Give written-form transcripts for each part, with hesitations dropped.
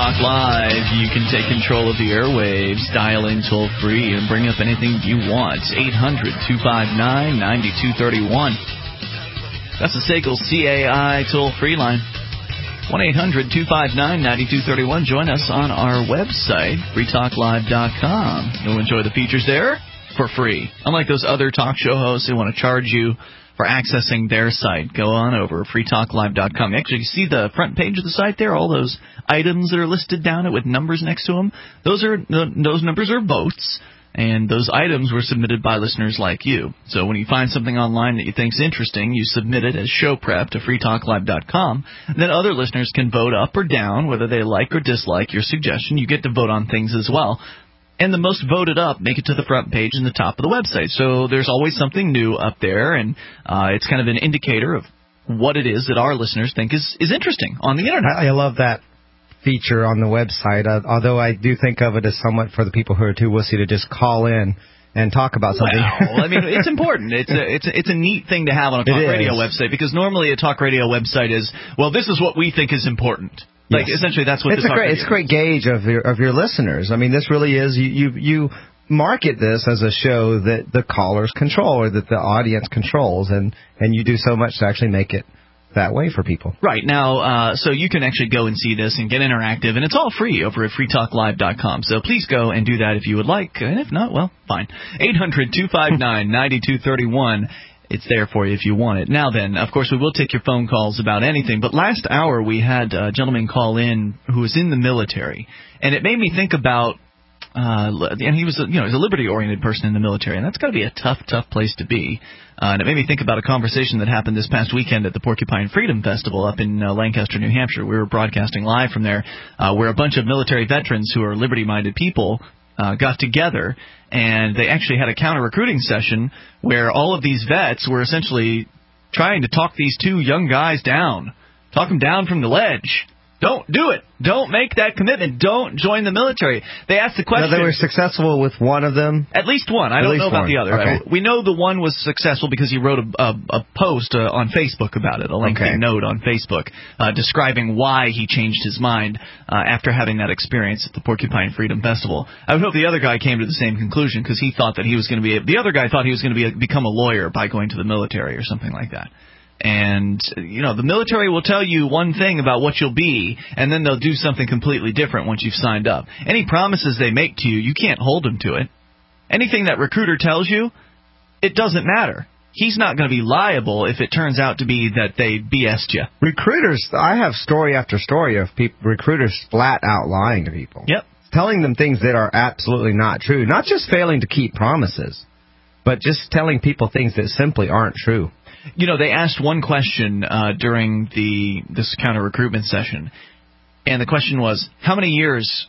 Talk Live. You can take control of the airwaves, dial in toll-free, and bring up anything you want. 800-259-9231. That's the SACL CAI toll-free line. 1-800-259-9231. Join us on our website, freetalklive.com. You'll enjoy the features there for free. Unlike those other talk show hosts who want to charge you for accessing their site, go on over freetalklive.com. Actually, you see the front page of the site there, all those items that are listed down it with numbers next to them. Those numbers are votes, and those items were submitted by listeners like you. So when you find something online that you think is interesting, you submit it as show prep to freetalklive.com. Then other listeners can vote up or down, whether they like or dislike your suggestion. You get to vote on things as well. And the most voted up make it to the front page and the top of the website. So there's always something new up there, and it's kind of an indicator of what it is that our listeners think is interesting on the Internet. I love that feature on the website, although I do think of it as somewhat for the people who are too wussy to just call in and talk about something. Well, I mean, it's important. It's a neat thing to have on a talk radio website, because normally a talk radio website is, well, this is what we think is important. Like, essentially, that's what it's a great gauge of your listeners. I mean, this really is, you market this as a show that the callers control, or that the audience controls, and you do so much to actually make it that way for people. Right. Now, so you can actually go and see this and get interactive, and it's all free over at freetalklive.com. So please go and do that if you would like, and if not, well, fine. 800-259-9231. It's there for you if you want it. Now then, of course, we will take your phone calls about anything. But last hour we had a gentleman call in who was in the military, and it made me think about. And he was, he's a liberty-oriented person in the military, and that's got to be a tough place to be. And it made me think about a conversation that happened this past weekend at the Porcupine Freedom Festival up in Lancaster, New Hampshire. We were broadcasting live from there, where a bunch of military veterans who are liberty-minded people got together, and they actually had a counter-recruiting session where all of these vets were essentially trying to talk these two young guys down, talk them down from the ledge. Don't do it. Don't make that commitment. Don't join the military. They asked the question. Now, they were successful with one of them? At least one. I don't know about the other. Okay. We know the one was successful because he wrote a post on Facebook about it, a lengthy note on Facebook, describing why he changed his mind after having that experience at the Porcupine Freedom Festival. I would hope the other guy came to the same conclusion, because he thought that he was going to be... The other guy thought he was going to become a lawyer by going to the military or something like that. And, the military will tell you one thing about what you'll be, and then they'll do something completely different once you've signed up. Any promises they make to you, you can't hold them to it. Anything that recruiter tells you, it doesn't matter. He's not going to be liable if it turns out to be that they BS'd you. Recruiters, I have story after story of recruiters flat out lying to people. Yep. Telling them things that are absolutely not true. Not just failing to keep promises, but just telling people things that simply aren't true. They asked one question during this counter-recruitment session, and the question was, how many years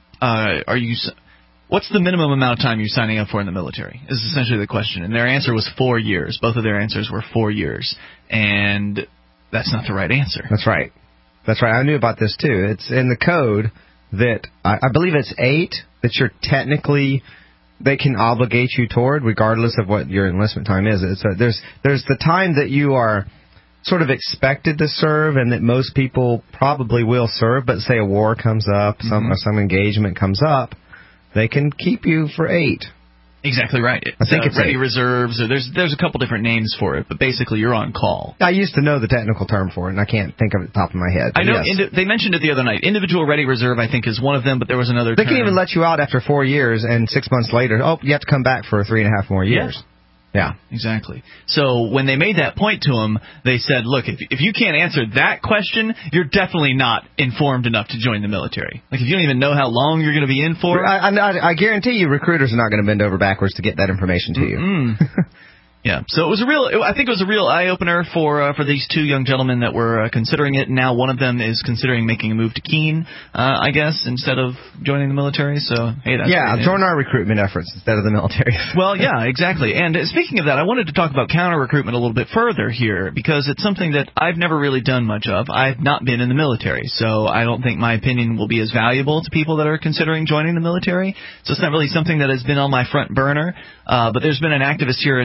what's the minimum amount of time you're signing up for in the military, is essentially the question. And their answer was 4 years. Both of their answers were 4 years. And that's not the right answer. That's right. I knew about this, too. It's in the code that I believe it's 8 that you're technically... they can obligate you toward, regardless of what your enlistment time is. There's the time that you are sort of expected to serve, and that most people probably will serve, but say a war comes up, some engagement comes up, they can keep you for 8. Exactly right. I think it's ready reserves. Or there's a couple different names for it, but basically you're on call. I used to know the technical term for it, and I can't think of it at the top of my head. I know they mentioned it the other night. Individual ready reserve, I think, is one of them, but there was another term. They can even let you out after 4 years, and 6 months later, you have to come back for 3.5 more years. Yeah, exactly. So when they made that point to him, they said, look, if you can't answer that question, you're definitely not informed enough to join the military. Like, if you don't even know how long you're going to be in for. I guarantee you recruiters are not going to bend over backwards to get that information to you. Yeah, so I think it was a real eye-opener for these two young gentlemen that were considering it. Now one of them is considering making a move to Keene, I guess, instead of joining the military. So, hey, that's great. Join our recruitment efforts instead of the military. Well, yeah, exactly. And speaking of that, I wanted to talk about counter-recruitment a little bit further here, because it's something that I've never really done much of. I've not been in the military, so I don't think my opinion will be as valuable to people that are considering joining the military. So it's not really something that has been on my front burner. But there's been an activist here in the Keene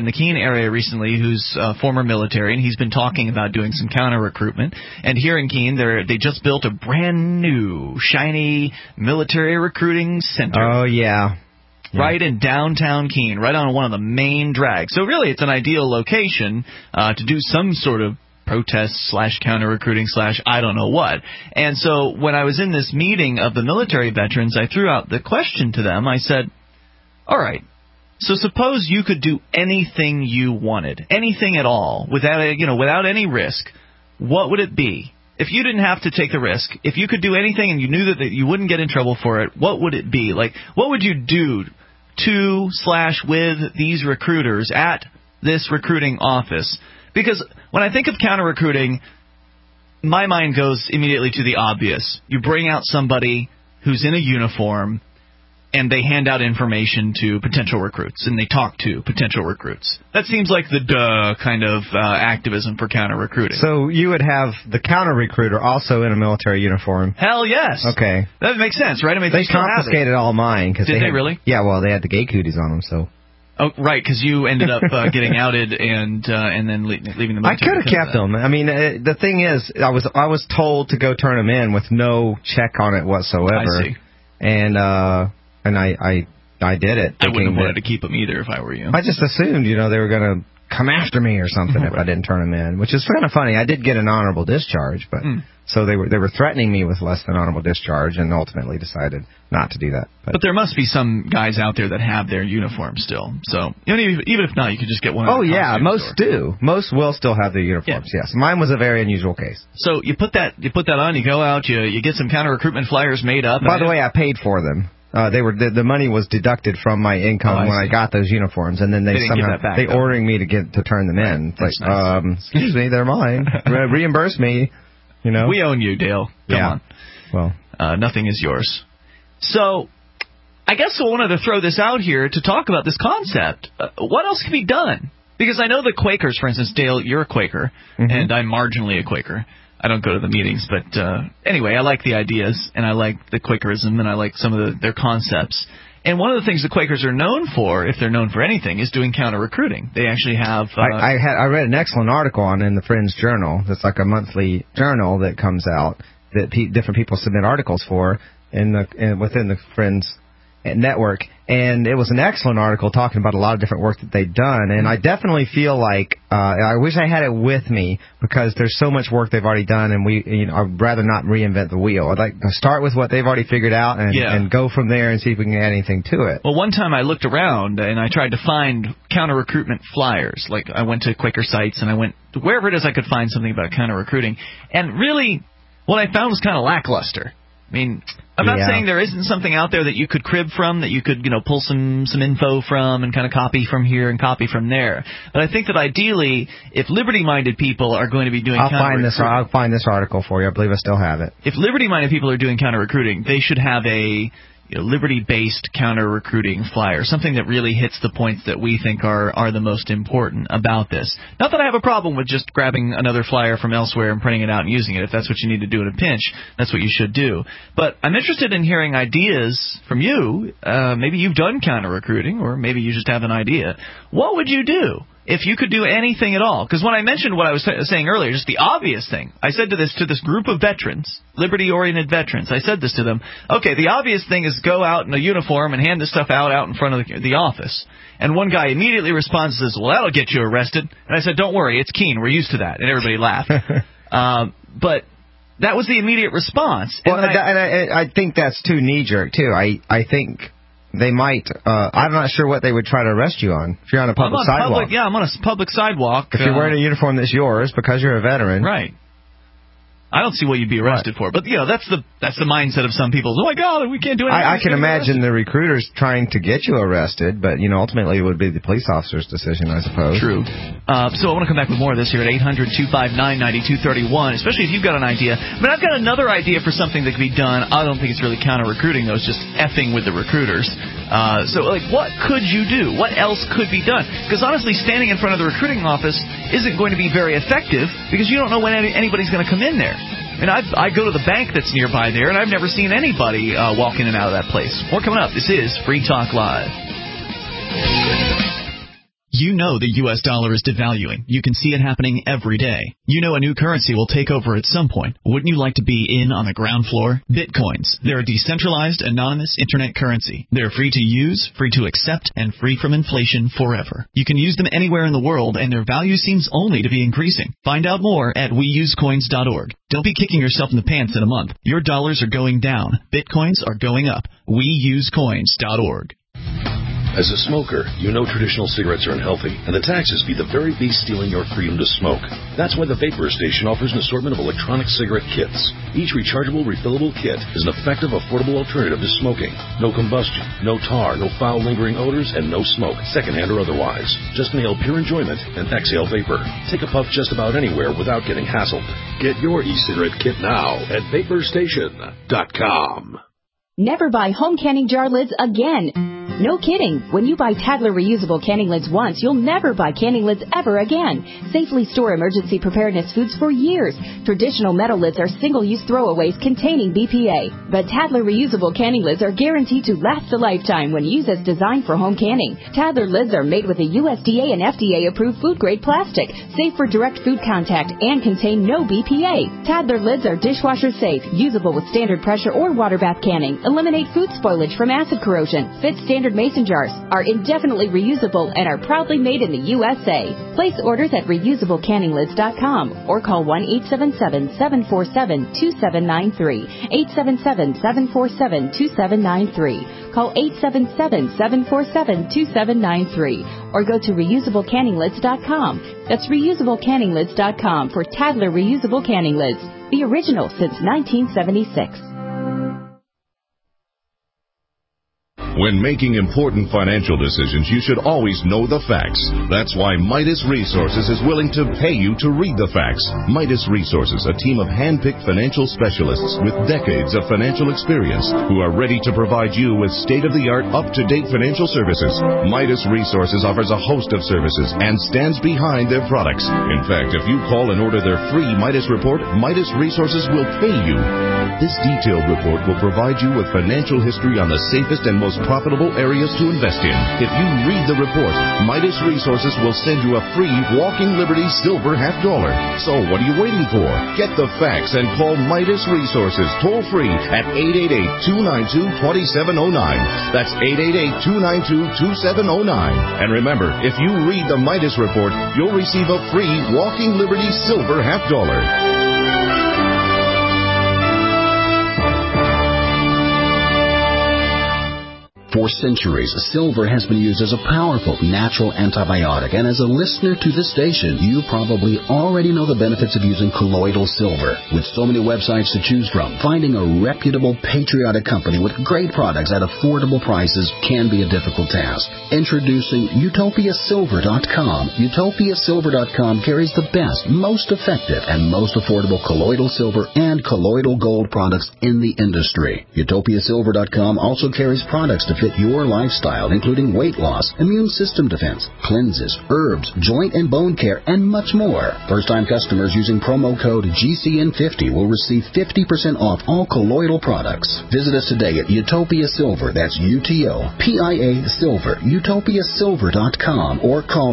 area recently who's former military, and he's been talking about doing some counter-recruitment. And here in Keene, they just built a brand-new, shiny military recruiting center. Oh, yeah. Right in downtown Keene, right on one of the main drags. So really, it's an ideal location to do some sort of protest / counter-recruiting / I don't know what. And so when I was in this meeting of the military veterans, I threw out the question to them. I said, all right, so suppose you could do anything you wanted, anything at all, without any risk. What would it be? If you didn't have to take the risk, if you could do anything and you knew that you wouldn't get in trouble for it, what would it be? Like, what would you do to / with these recruiters at this recruiting office? Because when I think of counter-recruiting, my mind goes immediately to the obvious. You bring out somebody who's in a uniform, and they hand out information to potential recruits, and they talk to potential recruits. That seems like the kind of activism for counter-recruiting. So you would have the counter-recruiter also in a military uniform? Hell yes. Okay. That makes sense, right? I mean, they confiscated all mine. Did they really? Yeah, well, they had the gay cooties on them, so... Oh, right, because you ended up getting outed and then leaving the military. I could have kept them. I mean, the thing is, I was told to go turn them in with no check on it whatsoever. I see. And I did it. I wouldn't have wanted to keep them either if I were you. I just assumed, they were going to come after me or something if I didn't turn them in, which is kind of funny. I did get an honorable discharge, but so they were threatening me with less than honorable discharge, and ultimately decided not to do that. But there must be some guys out there that have their uniform still. So even if not, you could just get one. Oh yeah, most do. Most will still have their uniforms. Yeah. Yes, mine was a very unusual case. So you put that on. You go out. You get some counter recruitment flyers made up. By the way, I paid for them. The money was deducted from my income when I got those uniforms, and then they ordering me to turn them in. It's like, nice. Excuse me, they're mine. Reimburse me. We own you, Dale. Come on. Well, nothing is yours. So, I guess I wanted to throw this out here to talk about this concept. What else can be done? Because I know the Quakers, for instance, Dale, you're a Quaker, and I'm marginally a Quaker. I don't go to the meetings, but anyway, I like the ideas, and I like the Quakerism, and I like some of their concepts. And one of the things the Quakers are known for, if they're known for anything, is doing counter-recruiting. They actually have... I read an excellent article on in the Friends Journal. That's like a monthly journal that comes out that different people submit articles for within the Friends network. And it was an excellent article talking about a lot of different work that they've done. And I definitely feel like I wish I had it with me because there's so much work they've already done, and I'd rather not reinvent the wheel. I'd like to start with what they've already figured out and go from there and see if we can add anything to it. Well, one time I looked around and I tried to find counter-recruitment flyers. Like I went to Quaker sites and I went to wherever it is I could find something about counter-recruiting. And really, what I found was kind of lackluster. I mean, I'm not saying there isn't something out there that you could crib from, that you could, pull some info from and kind of copy from here and copy from there. But I think that ideally, if liberty-minded people are going to be doing counter-recruiting... I'll find this article for you. I believe I still have it. If liberty-minded people are doing counter-recruiting, they should have a liberty-based counter-recruiting flyer, something that really hits the points that we think are the most important about this. Not that I have a problem with just grabbing another flyer from elsewhere and printing it out and using it. If that's what you need to do in a pinch, that's what you should do. But I'm interested in hearing ideas from you. Maybe you've done counter-recruiting, or maybe you just have an idea. What would you do if you could do anything at all? Because when I mentioned what I was saying earlier, just the obvious thing, I said to this group of veterans, liberty-oriented veterans, I said this to them, okay, the obvious thing is go out in a uniform and hand this stuff out in front of the office. And one guy immediately responds and says, well, that'll get you arrested. And I said, don't worry, it's Keene, we're used to that. And everybody laughed. But that was the immediate response. Well, and I think that's too knee-jerk, too. I think... they might. I'm not sure what they would try to arrest you on. If you're on a public sidewalk. I'm on a public sidewalk. If you're wearing a uniform that's yours because you're a veteran. Right. I don't see what you'd be arrested for. But, that's the mindset of some people. Oh, my God, we can't do anything. I can imagine the recruiters trying to get you arrested, but, ultimately it would be the police officer's decision, I suppose. True. So I want to come back with more of this here at 800-259-9231, especially if you've got an idea. I mean, I've got another idea for something that could be done. I don't think it's really counter-recruiting, though. It's just effing with the recruiters. What could you do? What else could be done? Because, honestly, standing in front of the recruiting office isn't going to be very effective because you don't know when anybody's going to come in there. And I go to the bank that's nearby there, and I've never seen anybody walk in and out of that place. More coming up. This is Free Talk Live. You know the U.S. dollar is devaluing. You can see it happening every day. You know a new currency will take over at some point. Wouldn't you like to be in on the ground floor? Bitcoins. They're a decentralized, anonymous internet currency. They're free to use, free to accept, and free from inflation forever. You can use them anywhere in the world, and their value seems only to be increasing. Find out more at weusecoins.org. Don't be kicking yourself in the pants in a month. Your dollars are going down. Bitcoins are going up. weusecoins.org. As a smoker, you know traditional cigarettes are unhealthy, and the taxes be the very beast stealing your freedom to smoke. That's why the Vapor Station offers an assortment of electronic cigarette kits. Each rechargeable, refillable kit is an effective, affordable alternative to smoking. No combustion, no tar, no foul lingering odors, and no smoke, secondhand or otherwise. Just inhale pure enjoyment and exhale vapor. Take a puff just about anywhere without getting hassled. Get your e-cigarette kit now at VaporStation.com. Never buy home canning jar lids again. No kidding. When you buy Tadler reusable canning lids once, you'll never buy canning lids ever again. Safely store emergency preparedness foods for years. Traditional metal lids are single-use throwaways containing BPA. But Tadler reusable canning lids are guaranteed to last a lifetime when used as designed for home canning. Tadler lids are made with a USDA and FDA-approved food-grade plastic, safe for direct food contact, and contain no BPA. Tadler lids are dishwasher safe, usable with standard pressure or water bath canning, eliminate food spoilage from acid corrosion, fit standard mason jars, are indefinitely reusable, and are proudly made in the USA. Place orders at reusablecanninglids.com or call 1-877-747-2793, 877-747-2793. Call 877-747-2793 or go to reusablecanninglids.com. That's reusablecanninglids.com for Tadler reusable canning lids, the original since 1976. When making important financial decisions, you should always know the facts. That's why Midas Resources is willing to pay you to read the facts. Midas Resources, a team of hand-picked financial specialists with decades of financial experience who are ready to provide you with state-of-the-art, up-to-date financial services. Midas Resources offers a host of services and stands behind their products. In fact, if you call and order their free Midas report, Midas Resources will pay you. This detailed report will provide you with financial history on the safest and most profitable areas to invest in. If you read the report, Midas Resources will send you a free Walking Liberty Silver $50. So what are you waiting for? Get the facts and call Midas Resources toll free at 888-292-2709. That's 888-292-2709. And remember, if you read the Midas report, you'll receive a free Walking Liberty Silver $50. For centuries, silver has been used as a powerful natural antibiotic, and as a listener to this station, you probably already know the benefits of using colloidal silver. With so many websites to choose from, finding a reputable, patriotic company with great products at affordable prices can be a difficult task. Introducing UtopiaSilver.com. UtopiaSilver.com carries the best, most effective, and most affordable colloidal silver and colloidal gold products in the industry. UtopiaSilver.com also carries products to fit your lifestyle, including weight loss, immune system defense, cleanses, herbs, joint and bone care, and much more. First-time customers using promo code GCN50 will receive 50% off all colloidal products. Visit us today at Utopia Silver, that's UTOPIA Silver, UtopiaSilver.com, or call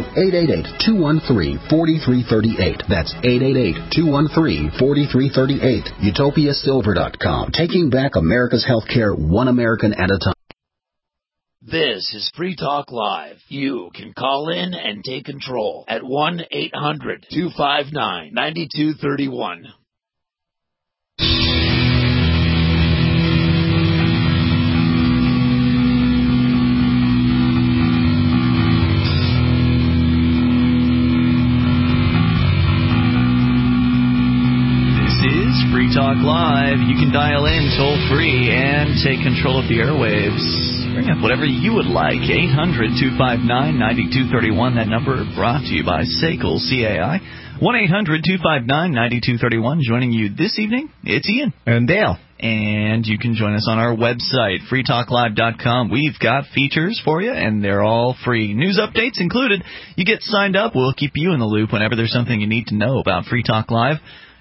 888-213-4338. That's 888-213-4338. UtopiaSilver.com, taking back America's healthcare one American at a time. This is Free Talk Live. You can call in and take control at 1-800-259-9231. This is Free Talk Live. You can dial in toll free and take control of the airwaves. Bring up whatever you would like. 800-259-9231. That number brought to you by SACL CAI. 1-800-259-9231. Joining you this evening, it's Ian. And Dale. And you can join us on our website, freetalklive.com. We've got features for you, and they're all free. News updates included. You get signed up, we'll keep you in the loop whenever there's something you need to know about Free Talk Live.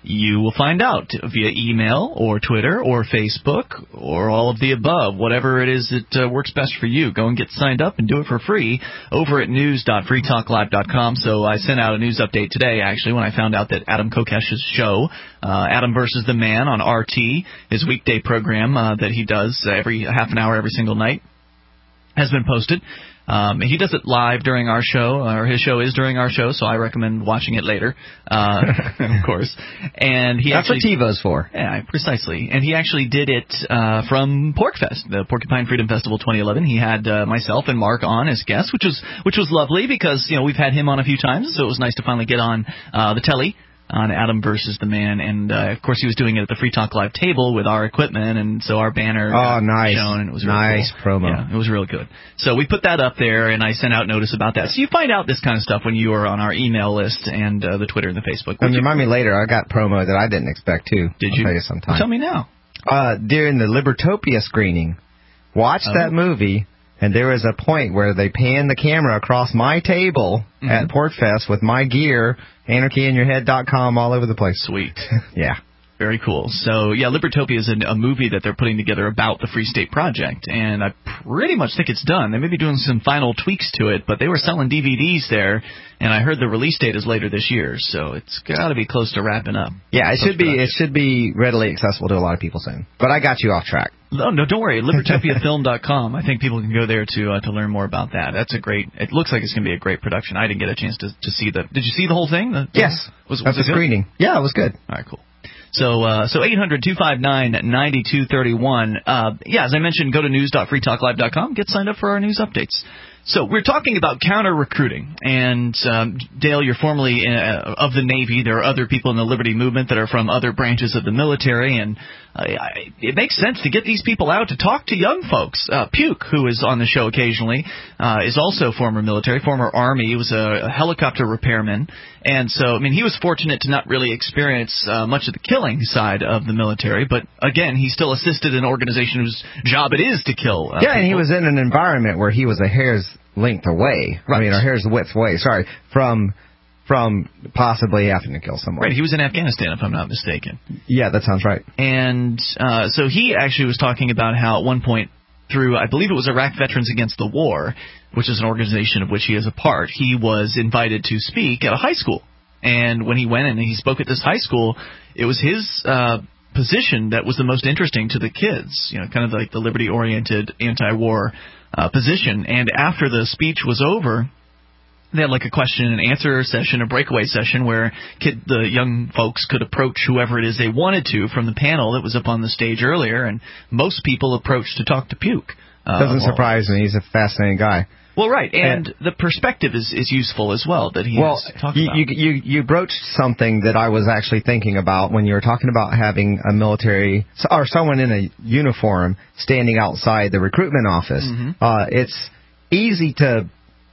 You will find out via email or Twitter or Facebook or all of the above, whatever it is that works best for you. Go and get signed up and do it for free over at news.freetalklive.com. So I sent out a news update today, actually, when I found out that Adam Kokesh's show, Adam versus the Man on RT, his weekday program that he does every half an hour every single night, has been posted. He does it live during our show, or his show is during our show, so I recommend watching it later, of course. And That's what TiVo's for. Yeah, precisely. And he actually did it from PorcFest, the Porcupine Freedom Festival 2011. He had myself and Mark on as guests, which was lovely because we've had him on a few times, so it was nice to finally get on the telly on Adam versus the Man, and of course he was doing it at the Free Talk Live table with our equipment, and so our banner nice. shown, and it was really nice cool. promo. Yeah, it was really good. So we put that up there, and I sent out notice about that. So you find out this kind of stuff when you are on our email list and the Twitter and the Facebook. And remind me later, I got promo that I didn't expect too. Did you? I'll tell you sometime. Well, tell me now. During the Libertopia screening, watched that movie. And there was a point where they panned the camera across my table at PorcFest with my gear, anarchyinyourhead.com, all over the place. Sweet. Yeah. Very cool. So, yeah, Libertopia is a movie that they're putting together about the Free State Project, and I pretty much think it's done. They may be doing some final tweaks to it, but they were selling DVDs there, and I heard the release date is later this year, so it's got to be close to wrapping up. Yeah, it should be readily accessible to a lot of people soon. But I got you off track. No, don't worry. LibertopiaFilm.com. I think people can go there to learn more about that. That's a great. It looks like it's going to be a great production. I didn't get a chance to see the. Did you see the whole thing? Yes. Was That's it a screening. Yeah, it was good. All right, cool. So 800-259-9231. As I mentioned, go to news.freetalklive.com. Get signed up for our news updates. So we're talking about counter-recruiting. And, Dale, you're formerly of the Navy. There are other people in the Liberty Movement that are from other branches of the military. And it makes sense to get these people out to talk to young folks. Puke, who is on the show occasionally, is also former military, former Army. He was a helicopter repairman. And so, I mean, he was fortunate to not really experience much of the killing side of the military. But, again, he still assisted an organization whose job it is to kill people. And he was in an environment where he was a hair's length away. Right. I mean, or hair's width away, sorry, from possibly having to kill someone. Right, he was in Afghanistan, if I'm not mistaken. Yeah, that sounds right. And so he actually was talking about how at one point through, I believe it was Iraq Veterans Against the War, which is an organization of which he is a part, he was invited to speak at a high school. And when he went and he spoke at this high school, it was his position that was the most interesting to the kids, kind of like the liberty-oriented anti-war position. And after the speech was over, they had like a question and answer session, a breakaway session where the young folks could approach whoever it is they wanted to from the panel that was up on the stage earlier, and most people approached to talk to Puke. Doesn't surprise me. He's a fascinating guy. Well, right, and the perspective is useful as well that he is talking about. You broached something that I was actually thinking about when you were talking about having a military or someone in a uniform standing outside the recruitment office. It's easy to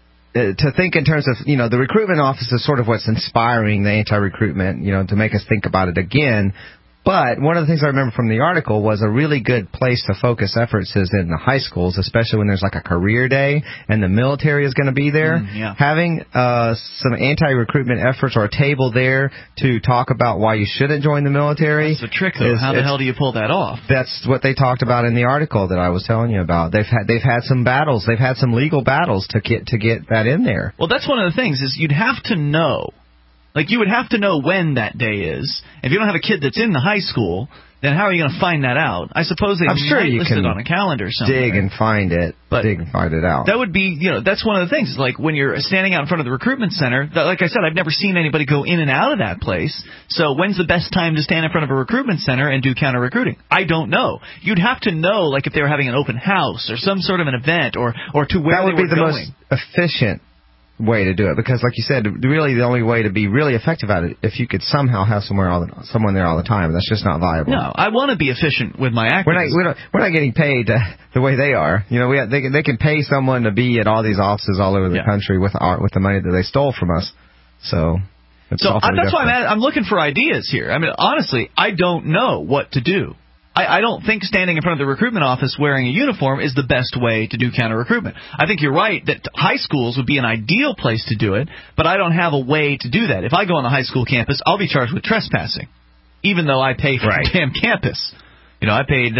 think in terms of, the recruitment office is sort of what's inspiring the anti-recruitment, to make us think about it again. But one of the things I remember from the article was a really good place to focus efforts is in the high schools, especially when there's like a career day and the military is going to be there. Having some anti-recruitment efforts or a table there to talk about why you shouldn't join the military. That's the trick, though. How the hell do you pull that off? That's what they talked about in the article that I was telling you about. They've had some battles. They've had some legal battles to get that in there. Well, that's one of the things is you'd have to know. Like, you would have to know when that day is. If you don't have a kid that's in the high school, then how are you going to find that out? I suppose might list it on a calendar somewhere. Dig and find it out. That would be, that's one of the things. Like, when you're standing out in front of the recruitment center, like I said, I've never seen anybody go in and out of that place. So when's the best time to stand in front of a recruitment center and do counter-recruiting? I don't know. You'd have to know, like, if they were having an open house or some sort of an event or to where they were going. That would be the most efficient way to do it, because like you said, really the only way to be really effective at it if you could somehow have someone there all the time. That's just not viable. No, I want to be efficient with my activism. We're not getting paid the way they are. They can pay someone to be at all these offices all over the country with the money that they stole from us. So that's why I'm looking for ideas here. I mean, honestly, I don't know what to do. I don't think standing in front of the recruitment office wearing a uniform is the best way to do counter-recruitment. I think you're right that high schools would be an ideal place to do it, but I don't have a way to do that. If I go on the high school campus, I'll be charged with trespassing. even though I pay for the damn campus. I paid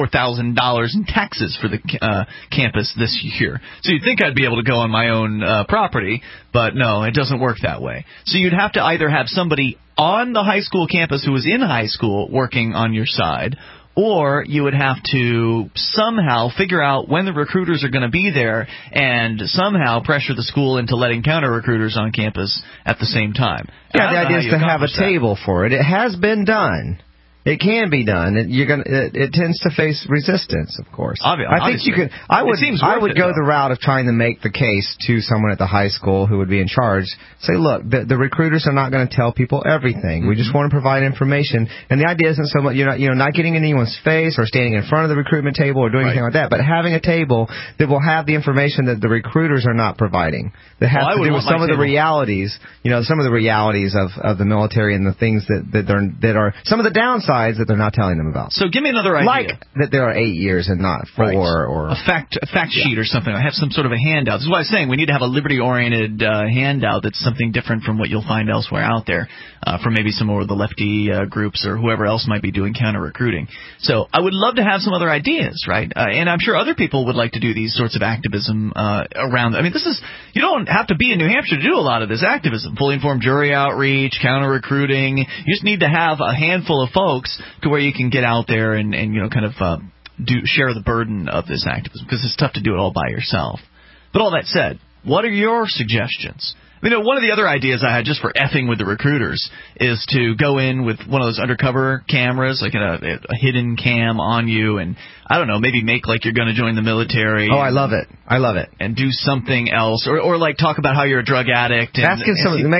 $4,000 in taxes for the campus this year. So you'd think I'd be able to go on my own property, but no, it doesn't work that way. So you'd have to either have somebody on the high school campus who was in high school working on your side, or you would have to somehow figure out when the recruiters are going to be there and somehow pressure the school into letting counter-recruiters on campus at the same time. Yeah, the idea is to have a table for it. It has been done. It can be done. It tends to face resistance, of course. I think you could. I would go the route of trying to make the case to someone at the high school who would be in charge. Say, look, the recruiters are not going to tell people everything. We just want to provide information. And the idea isn't so much not getting in anyone's face or standing in front of the recruitment table or doing anything like that, but having a table that will have the information that the recruiters are not providing. That has to do with some of the realities. Some of the realities of the military and the things that are some of the downsides that they're not telling them about. So give me another idea. Like that there are 8 years and not 4 or a fact sheet or something. I have some sort of a handout. This is what I was saying. We need to have a liberty-oriented handout that's something different from what you'll find elsewhere out there, from maybe some of the lefty groups or whoever else might be doing counter-recruiting. So I would love to have some other ideas, right? And I'm sure other people would like to do these sorts of activism around. I mean, you don't have to be in New Hampshire to do a lot of this activism. Fully informed jury outreach, counter-recruiting. You just need to have a handful of folks to where you can get out there and kind of share the burden of this activism, because it's tough to do it all by yourself. But all that said, what are your suggestions? One of the other ideas I had just for effing with the recruiters is to go in with one of those undercover cameras, like a hidden cam on you, and I don't know, maybe make like you're going to join the military. Oh, I love it. And do something else, or like talk about how you're a drug addict. Asking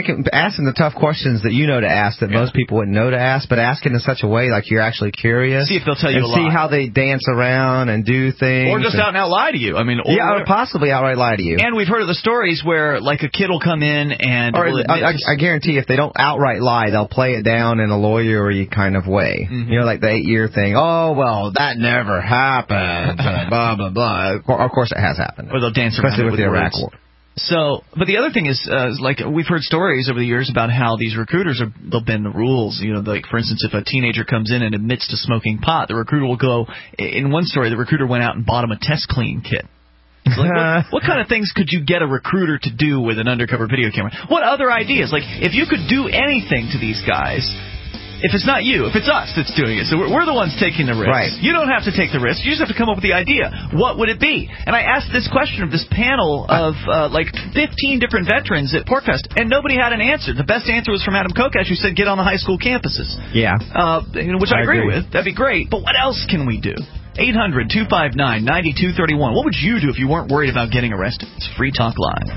the tough questions that you know to ask that most people wouldn't know to ask, but asking in such a way like you're actually curious. See if they'll tell you a lie. See how they dance around and do things. Or just out and out lie to you. Or possibly outright lie to you. And we've heard of the stories where like a kid will come in and... I guarantee if they don't outright lie, they'll play it down in a lawyery kind of way. Mm-hmm. Like the 8-year thing. Oh, well, that never happened. Blah, blah, blah. Of course it has happened. Or they'll dance around with the Iraq War. So, but the other thing is, like we've heard stories over the years about how these recruiters they'll bend the rules. Like for instance, if a teenager comes in and admits to smoking pot, the recruiter will go. In one story, the recruiter went out and bought him a test clean kit. Like, what kind of things could you get a recruiter to do with an undercover video camera? What other ideas? Like, if you could do anything to these guys, if it's not you, if it's us that's doing it, so we're the ones taking the risk. Right. You don't have to take the risk. You just have to come up with the idea. What would it be? And I asked this question of this panel of like 15 different veterans at PorcFest, and nobody had an answer. The best answer was from Adam Kokesh, who said get on the high school campuses. Yeah. Which I agree with. That'd be great. But what else can we do? 800-259-9231. What would you do if you weren't worried about getting arrested? It's Free Talk Live.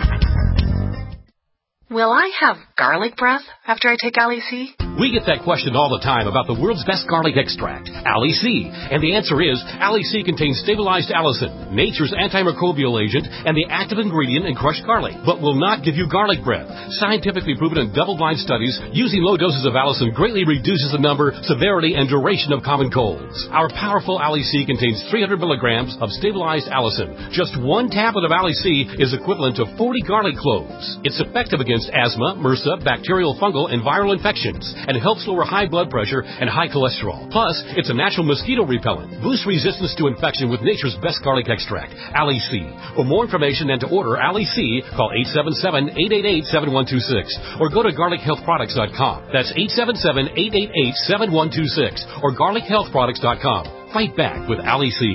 Will I have garlic breath after I take Ali-C? We get that question all the time about the world's best garlic extract, Ali-C. And the answer is, Ali-C contains stabilized allicin, nature's antimicrobial agent, and the active ingredient in crushed garlic, but will not give you garlic breath. Scientifically proven in double-blind studies, using low doses of allicin greatly reduces the number, severity, and duration of common colds. Our powerful Ali-C contains 300 milligrams of stabilized allicin. Just one tablet of Ali-C is equivalent to 40 garlic cloves. It's effective against asthma, MRSA, bacterial, fungal, and viral infections, and helps lower high blood pressure and high cholesterol. Plus, it's a natural mosquito repellent. Boosts resistance to infection with nature's best garlic extract, Ali-C. For more information and to order Ali-C, call 877-888-7126 or go to garlichealthproducts.com. That's 877-888-7126 or garlichealthproducts.com. Fight back with Ali-C.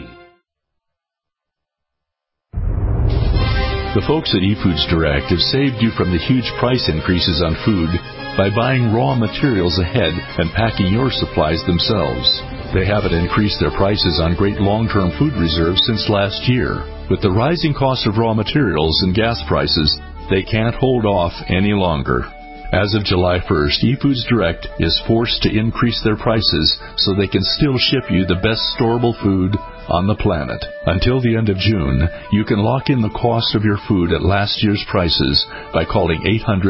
The folks at eFoods Direct have saved you from the huge price increases on food by buying raw materials ahead and packing your supplies themselves. They haven't increased their prices on great long-term food reserves since last year. With the rising cost of raw materials and gas prices, they can't hold off any longer. As of July 1st, eFoods Direct is forced to increase their prices so they can still ship you the best storable food on the planet. Until the end of June, you can lock in the cost of your food at last year's prices by calling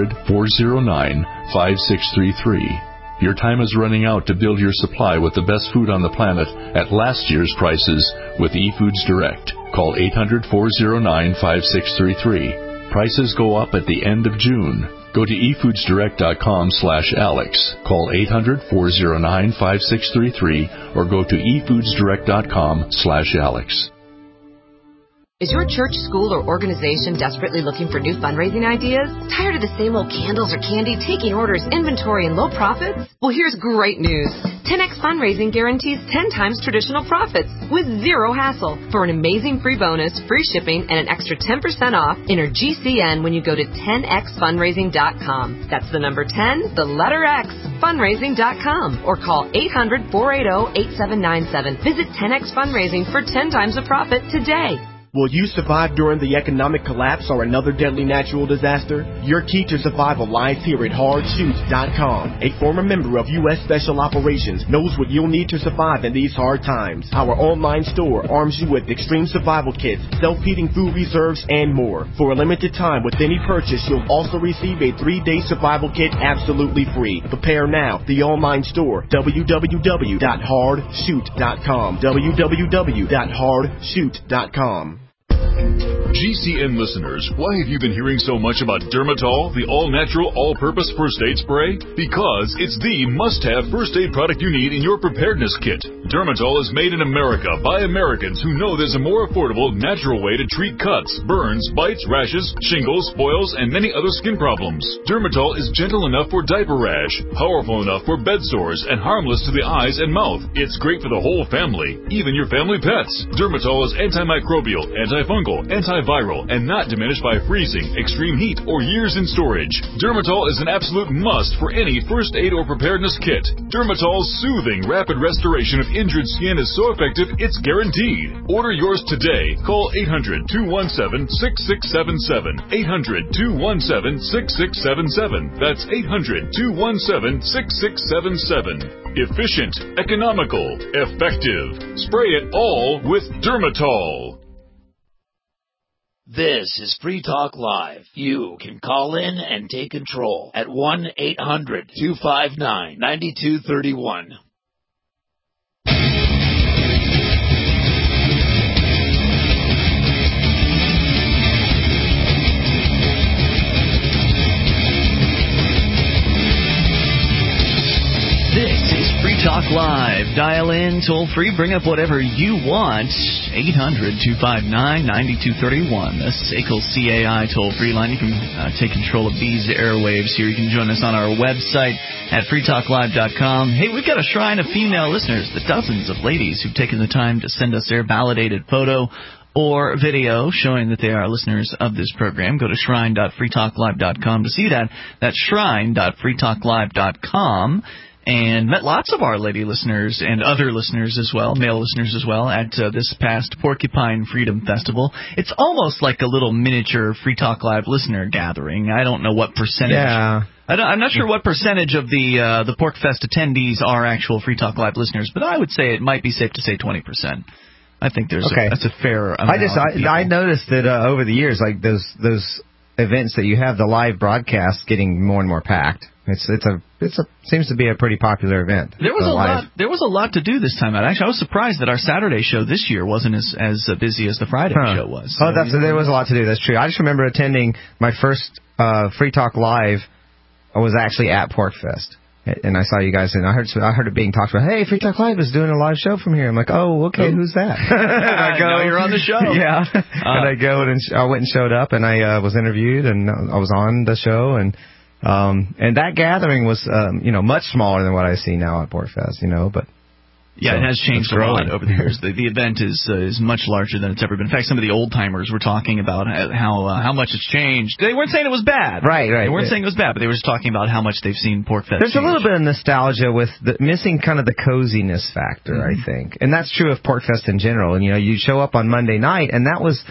800-409-5633. Your time is running out to build your supply with the best food on the planet at last year's prices with eFoods Direct. Call 800-409-5633. Prices go up at the end of June. Go to efoodsdirect.com/Alex. Call 800-409-5633 or go to efoodsdirect.com/Alex. Is your church, school, or organization desperately looking for new fundraising ideas? Tired of the same old candles or candy, taking orders, inventory, and low profits? Well, here's great news. 10X Fundraising guarantees 10 times traditional profits with zero hassle. For an amazing free bonus, free shipping, and an extra 10% off, enter GCN when you go to 10xfundraising.com. That's the number 10, the letter X, fundraising.com, or call 800-480-8797. Visit 10X Fundraising for 10 times the profit today. Will you survive during the economic collapse or another deadly natural disaster? Your key to survival lies here at HardShoot.com. A former member of U.S. Special Operations knows what you'll need to survive in these hard times. Our online store arms you with extreme survival kits, self-heating food reserves, and more. For a limited time, with any purchase, you'll also receive a 3-day survival kit absolutely free. Prepare now. The online store, www.hardshoot.com. www.hardshoot.com. GCN listeners, why have you been hearing so much about Dermatol, the all-natural, all-purpose first aid spray? Because it's the must-have first aid product you need in your preparedness kit. Dermatol is made in America by Americans who know there's a more affordable, natural way to treat cuts, burns, bites, rashes, shingles, boils, and many other skin problems. Dermatol is gentle enough for diaper rash, powerful enough for bed sores, and harmless to the eyes and mouth. It's great for the whole family, even your family pets. Dermatol is antimicrobial, antifungal, antiviral, and not diminished by freezing, extreme heat, or years in storage. Dermatol is an absolute must for any first aid or preparedness kit. Dermatol's soothing, rapid restoration of injured skin is so effective, it's guaranteed. Order yours today. Call 800-217-6677. 800-217-6677. That's 800-217-6677. Efficient, economical, effective. Spray it all with Dermatol. This is Free Talk Live. You can call in and take control at 1-800-259-9231. This is Free Talk Live. Dial in, toll free, bring up whatever you want. 800-259-9231. The SACL CAI toll free line. You can take control of these airwaves here. You can join us on our website at freetalklive.com. Hey, we've got a shrine of female listeners, the dozens of ladies who've taken the time to send us their validated photo or video showing that they are listeners of this program. Go to shrine.freetalklive.com to see that. That's shrine.freetalklive.com. And met lots of our lady listeners and other listeners as well, male listeners as well, at this past Porcupine Freedom Festival. It's almost like a little miniature Free Talk Live listener gathering. I don't know what percentage. Yeah. I'm not sure what percentage of the PorcFest attendees are actual Free Talk Live listeners, but I would say it might be safe to say 20%. I think that's a fair amount. I noticed that over the years, like those events that you have, the live broadcasts getting more and more packed. It seems to be a pretty popular event. There was a lot to do this time out. Actually, I was surprised that our Saturday show this year wasn't as busy as the Friday show was. So, there was a lot to do. That's true. I just remember attending my first Free Talk Live. I was actually at PorcFest, and I saw you guys, and I heard it being talked about. Hey, Free Talk Live is doing a live show from here. I'm like, oh, okay, who's that? I go, now you're on the show. Yeah, and I go and I went and showed up, and I was interviewed, and I was on the show, and that gathering was, much smaller than what I see now at PorcFest, but. Yeah, it has changed a lot over the years. The event is much larger than it's ever been. In fact, some of the old-timers were talking about how much it's changed. They weren't saying it was bad. Right. They weren't saying it was bad, but they were just talking about how much they've seen PorcFest There's a little bit of nostalgia with missing kind of the coziness factor, I think. And that's true of PorcFest in general. And, you show up on Monday night, and that was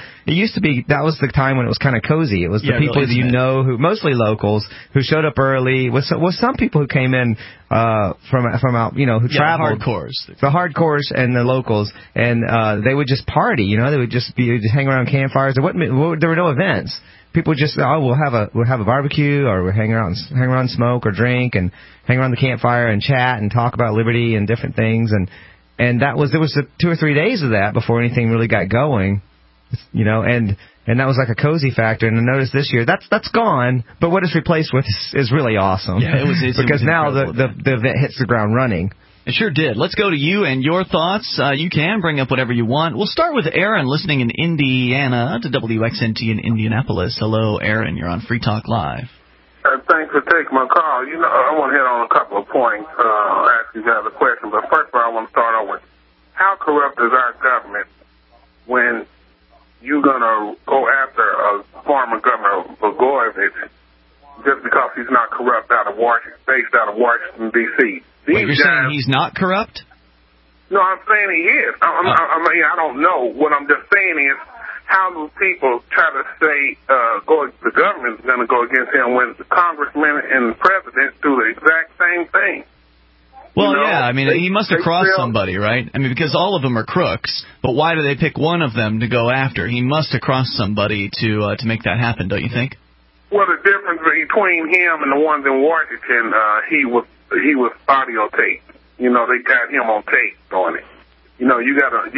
the time when it was kind of cozy. It was the people that who, mostly locals, who showed up early, with some people who came in from out, who traveled. The hardcores and the locals, and they would just party. They would just hang around campfires. There were no events. People would just we'll have a barbecue, or we'll hang around and smoke or drink and hang around the campfire and chat and talk about liberty and different things. And there was 2 or 3 days of that before anything really got going. and that was like a cozy factor. And I noticed this year that's gone, but what it's replaced with is really awesome. Yeah, because now the event hits the ground running. It sure did. Let's go to you and your thoughts. You can bring up whatever you want. We'll start with Aaron, listening in Indiana to WXNT in Indianapolis. Hello, Aaron. You're on Free Talk Live. Thanks for taking my call. I want to hit on a couple of points. Ask you guys a question, but first of all, I want to start off with how corrupt is our government when you're gonna go after a former governor, Blagojevich, just because he's not corrupt based out of Washington D.C. Wait, you're saying he's not corrupt? No, I'm saying he is. I don't know. What I'm just saying is, how do people try to say the government's going to go against him when the congressmen and the president do the exact same thing? Well, he must have crossed somebody, right? Because all of them are crooks, but why do they pick one of them to go after? He must have crossed somebody to make that happen, don't you think? Well, the difference between him and the ones in Washington, he was audio tape. They got him on tape doing it. You gotta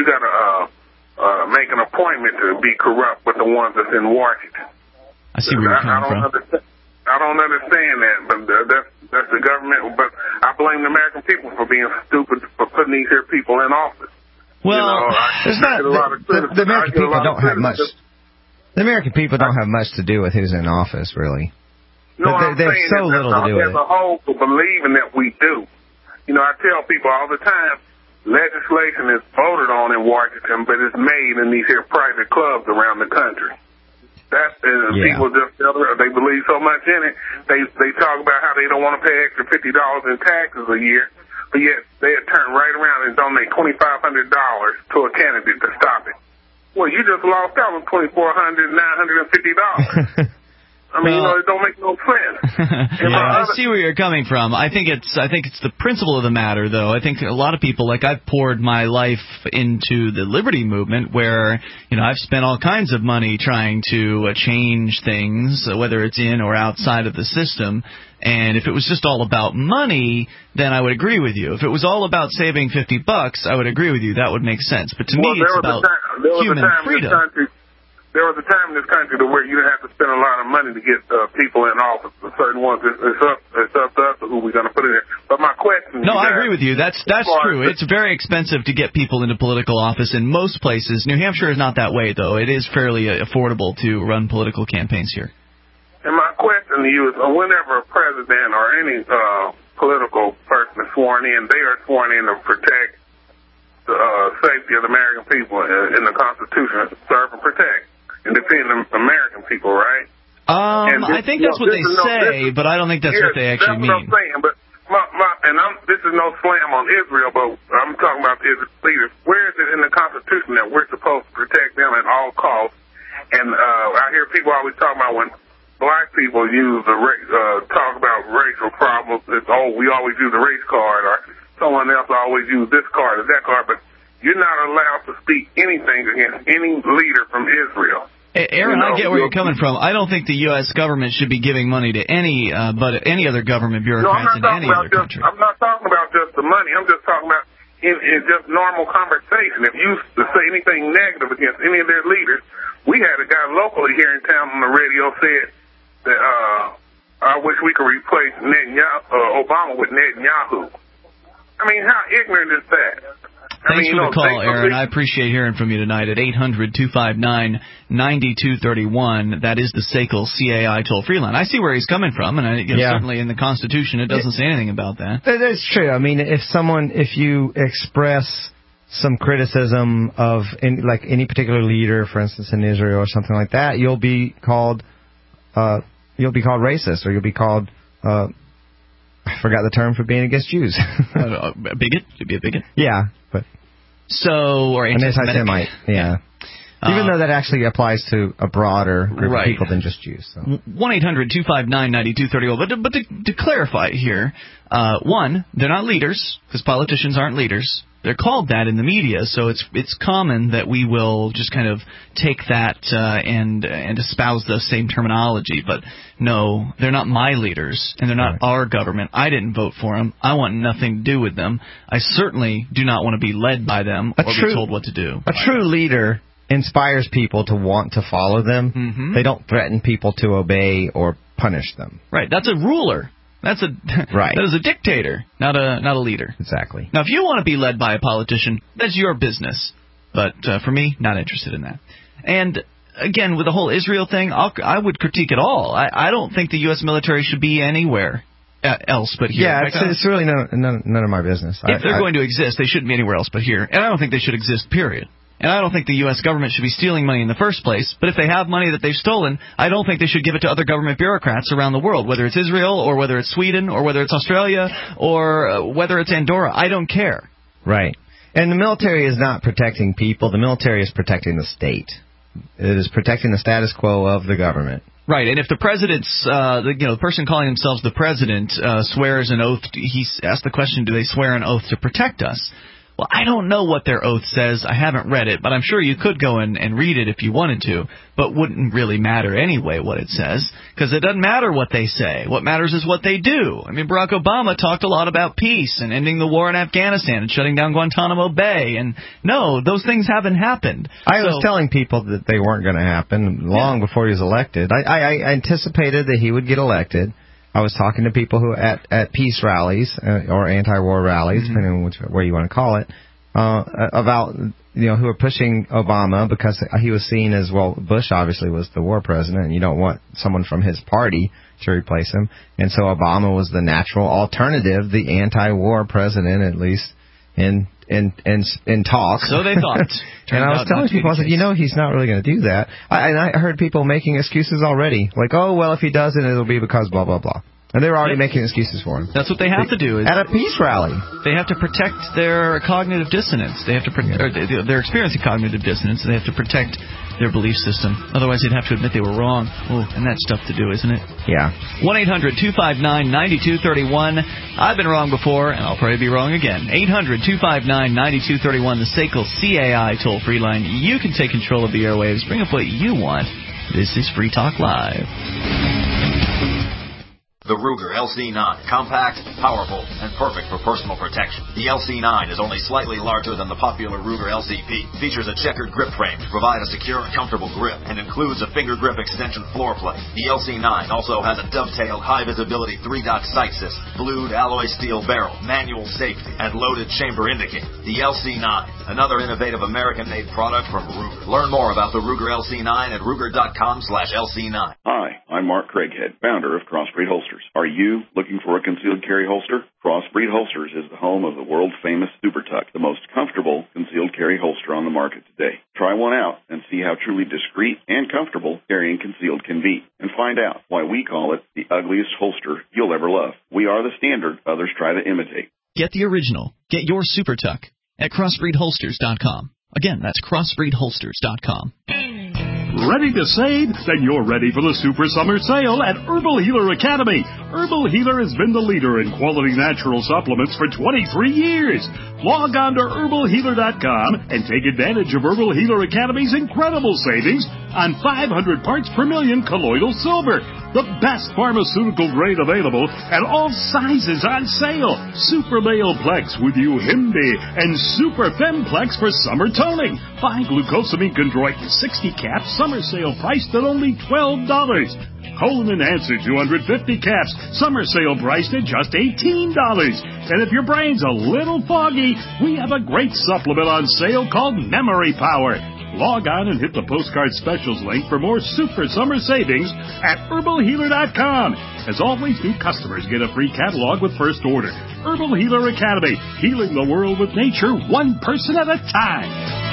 make an appointment to be corrupt with the ones that's in Washington. I see where you're coming from. I don't understand that, but that's the government. But I blame the American people for being stupid for putting these here people in office. Well, the American people don't have much. The American people don't have much to do with who's in office, really. No, they have so little to do with it. As a whole, for believing that we do. I tell people all the time, legislation is voted on in Washington, but it's made in these here private clubs around the country. People just they believe so much in it. They talk about how they don't want to pay extra $50 in taxes a year, but yet they turn right around and donate $2,500 to a candidate to stop it. Well, you just lost out on $2,450, $950. It don't make no sense. I see where you're coming from. I think it's the principle of the matter, though. I think a lot of people, like I've poured my life into the liberty movement, where I've spent all kinds of money trying to change things, whether it's in or outside of the system. And if it was just all about money, then I would agree with you. If it was all about saving $50, I would agree with you. That would make sense. But to me, it's about human freedom. There was a time in this country where you didn't have to spend a lot of money to get people in office. For certain ones, it's up to us who we're going to put in there. But my question... No, I agree with you. That's true. It's very expensive to get people into political office in most places. New Hampshire is not that way, though. It is fairly affordable to run political campaigns here. And my question to you is, whenever a president or any political person is sworn in, they are sworn in to protect the safety of the American people in the Constitution, serve and protect. And defend the American people, right? I think that's what they say, but I don't think that's what they actually mean. That's what I'm saying, but this is no slam on Israel, but I'm talking about the leaders. Where is it in the Constitution that we're supposed to protect them at all costs? And I hear people always talk about when black people talk about racial problems, we always use the race card, or someone else always use this card or that card, but you're not allowed to speak anything against any leader from Israel. Aaron, I get where you're coming from. I don't think the U.S. government should be giving money to any other government bureaucrats in any other country. I'm not talking about just the money. I'm just talking about in just normal conversation. If you say anything negative against any of their leaders, we had a guy locally here in town on the radio said that I wish we could replace Obama with Netanyahu. How ignorant is that? Thanks for the call, Aaron. I appreciate hearing from you tonight at 800-259-9231. That is the SACL CAI toll-free line. I see where he's coming from, and certainly in the Constitution it doesn't say anything about that. That's true. If you express some criticism of any particular leader, for instance, in Israel or something like that, you'll be called racist, or you'll be called I forgot the term for being against Jews. Bigot? You'd be a bigot? Yeah. Or anti-Semite, yeah. Even though that actually applies to a broader group of people than just Jews. So. 1-800-259-9231. But to clarify here, one, they're not leaders, because politicians aren't leaders. They're called that in the media, so it's common that we will just kind of take that and espouse the same terminology. But no, they're not my leaders, and they're not our government. I didn't vote for them. I want nothing to do with them. I certainly do not want to be led by them or be told what to do. A true leader inspires people to want to follow them. Mm-hmm. They don't threaten people to obey or punish them. Right. That's a ruler. That's a right. That is a dictator, not a leader. Exactly. Now, if you want to be led by a politician, that's your business. But for me, not interested in that. And again, with the whole Israel thing, I would critique it all. I don't think the U.S. military should be anywhere else but here. Yeah, it's really none of my business. If they're going to exist, they shouldn't be anywhere else but here. And I don't think they should exist, period. And I don't think the U.S. government should be stealing money in the first place. But if they have money that they've stolen, I don't think they should give it to other government bureaucrats around the world, whether it's Israel or whether it's Sweden or whether it's Australia or whether it's Andorra. I don't care. Right. And the military is not protecting people. The military is protecting the state. It is protecting the status quo of the government. Right, and if the president's, the person calling themselves the president swears an oath, he's asked the question, do they swear an oath to protect us? Well, I don't know what their oath says. I haven't read it, but I'm sure you could go and read it if you wanted to, but wouldn't really matter anyway what it says, because it doesn't matter what they say. What matters is what they do. I mean, Barack Obama talked a lot about peace and ending the war in Afghanistan and shutting down Guantanamo Bay, and no, those things haven't happened. I was telling people that they weren't going to happen long before he was elected. I anticipated that he would get elected. I was talking to people who at peace rallies or anti-war rallies, depending on which way you want to call it, about who are pushing Obama because he was seen as, well, Bush obviously was the war president, and you don't want someone from his party to replace him, and so Obama was the natural alternative, the anti-war president, at least in talk. So they thought. And I was telling people, I said, he's not really going to do that. I heard people making excuses already, like, oh, well, if he doesn't, it'll be because blah, blah, blah. And they were already making excuses for him. That's what they have to do. At a peace rally. They have to protect their cognitive dissonance. They have to they're experiencing cognitive dissonance, and they have to protect their belief system. Otherwise, they'd have to admit they were wrong. Oh, and that's tough to do, isn't it? Yeah. 1-800-259-9231. I've been wrong before, and I'll probably be wrong again. 800-259-9231, the SACL CAI toll-free line. You can take control of the airwaves. Bring up what you want. This is Free Talk Live. The Ruger LC9, compact, powerful, and perfect for personal protection. The LC9 is only slightly larger than the popular Ruger LCP, features a checkered grip frame to provide a secure and comfortable grip, and includes a finger grip extension floor plate. The LC9 also has a dovetailed high-visibility 3-dot sight system, blued alloy steel barrel, manual safety, and loaded chamber indicator. The LC9, another innovative American-made product from Ruger. Learn more about the Ruger LC9 at Ruger.com/LC9. Hi, I'm Mark Craighead, founder of Crossbreed Holsters. Are you looking for a concealed carry holster? Crossbreed Holsters is the home of the world-famous Super Tuck, the most comfortable concealed carry holster on the market today. Try one out and see how truly discreet and comfortable carrying concealed can be. And find out why we call it the ugliest holster you'll ever love. We are the standard others try to imitate. Get the original. Get your Super Tuck at CrossbreedHolsters.com. Again, that's CrossbreedHolsters.com. Ready to save? Then you're ready for the Super Summer Sale at Herbal Healer Academy. Herbal Healer has been the leader in quality natural supplements for 23 years. Log on to herbalhealer.com and take advantage of Herbal Healer Academy's incredible savings on 500 parts per million colloidal silver, the best pharmaceutical grade available, and all sizes on sale. Super Male Plex with Uhimbi and Super Femplex for summer toning. Buy glucosamine chondroitin 60 caps, summer sale priced at only $12. Colon Enhancer 250 caps, summer sale priced at just $18. And if your brain's a little foggy, we have a great supplement on sale called Memory Power. Log on and hit the postcard specials link for more super summer savings at herbalhealer.com. As always, new customers get a free catalog with first order. Herbal Healer Academy, healing the world with nature one person at a time.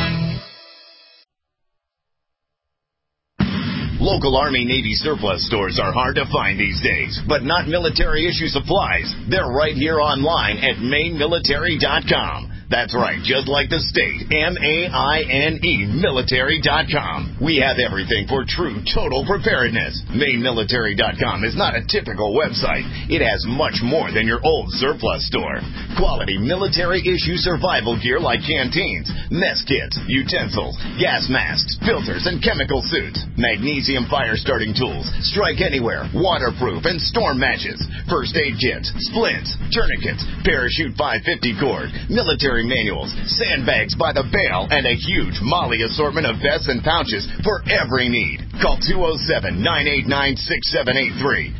Local Army Navy surplus stores are hard to find these days, but not military issue supplies. They're right here online at mainmilitary.com. That's right, just like the state, MAINE, military.com. We have everything for true total preparedness. Mainmilitary.com is not a typical website. It has much more than your old surplus store. Quality military-issue survival gear like canteens, mess kits, utensils, gas masks, filters, and chemical suits, magnesium fire-starting tools, strike anywhere, waterproof, and storm matches, first aid kits, splints, tourniquets, parachute 550 cord, military military manuals, sandbags by the bale, and a huge Molly assortment of vests and pouches for every need. Call 207-989-6783,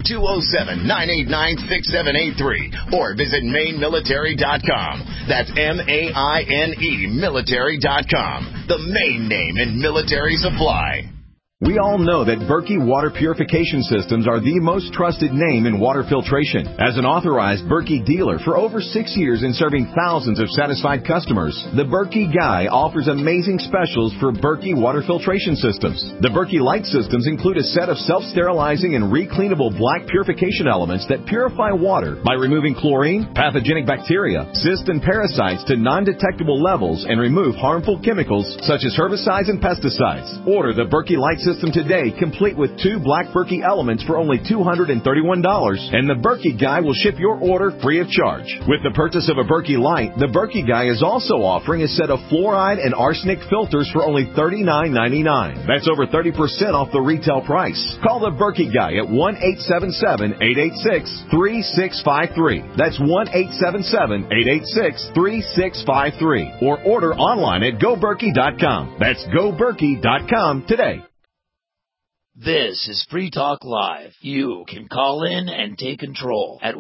207-989-6783, or visit MaineMilitary.com. That's MAINE Military.com, the Maine name in military supply. We all know that Berkey Water Purification Systems are the most trusted name in water filtration. As an authorized Berkey dealer for over 6 years and serving thousands of satisfied customers, the Berkey Guy offers amazing specials for Berkey Water Filtration Systems. The Berkey Light Systems include a set of self-sterilizing and recleanable black purification elements that purify water by removing chlorine, pathogenic bacteria, cysts, and parasites to non-detectable levels and remove harmful chemicals such as herbicides and pesticides. Order the Berkey Light System today, complete with 2 black Berkey elements for only $231, and the Berkey Guy will ship your order free of charge. With the purchase of a Berkey Light, the Berkey Guy is also offering a set of fluoride and arsenic filters for only $39.99. That's over 30% off the retail price. Call the Berkey Guy at 1-877-886-3653. That's 1-877-886-3653. Or order online at GoBerkey.com. That's GoBerkey.com today. This is Free Talk Live. You can call in and take control at